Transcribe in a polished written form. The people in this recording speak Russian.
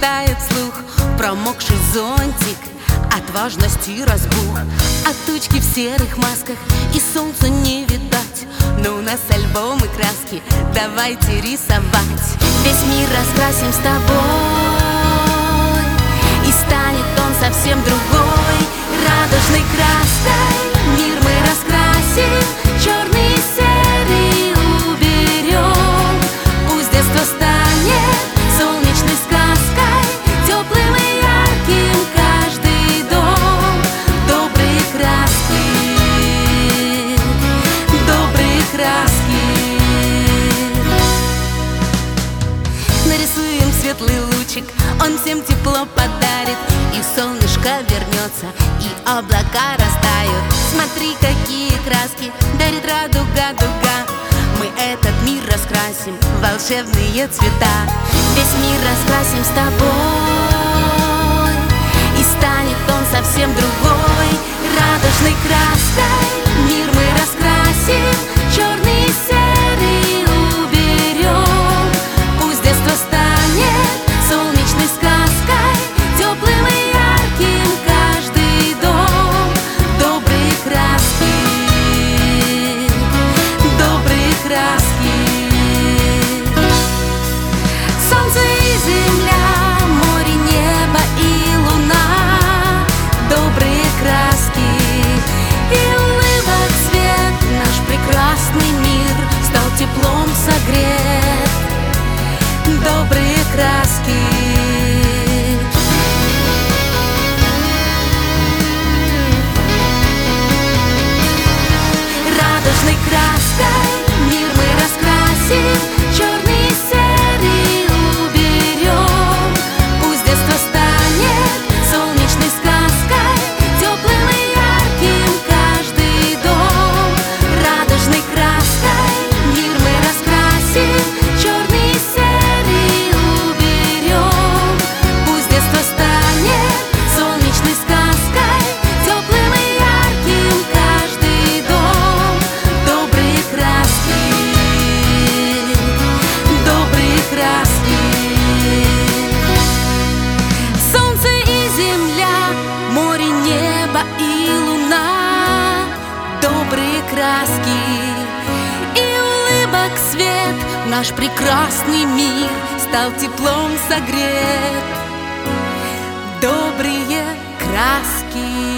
читает вслух промокший зонтик от важности разбух. От тучки в серых масках и солнца не видать, но у нас альбомы краски, давайте рисовать. Весь мир раскрасим с тобой, и станет он совсем другой. Радужной краской мир мы раскрасим, черный и серый уберем. Пусть детство станет солнечной сказкой, теплым и ярким каждый дом. Добрые краски, добрые краски. Нарисуем светлый лучик, он всем тепло подарит, и солнышко вернется, и облака растают. Смотри, какие краски дарит радуга, дуга. Мы этот мир раскрасим в волшебные цвета. Весь мир раскрасим с тобой, и станет он совсем другой. Радужной краской мир мы раскрасим, черный и серый уберем. Пусть детство станет солнечной сказкой, теплым и ярким каждый дом. Добрые краски, добрые краски. Солнце и земля, море, небо и луна. Добрые краски и улыбок цвет. Наш прекрасный мир стал теплом согрет. Добрые краски. Радужной краской мир мы раскрасим, черный и серый уберем. Пусть детство станет солнечной сказкой, теплым и ярким каждый дом. Радужной краской мир мы раскрасим, черный и серый уберем. Пусть детство станет солнечной сказкой, теплым и ярким каждый дом. Добрые краски, добрые краски. Солнце и земля, море, небо и луна. Добрые краски и улыбок свет. Наш прекрасный мир стал теплом согрет. Добрые краски.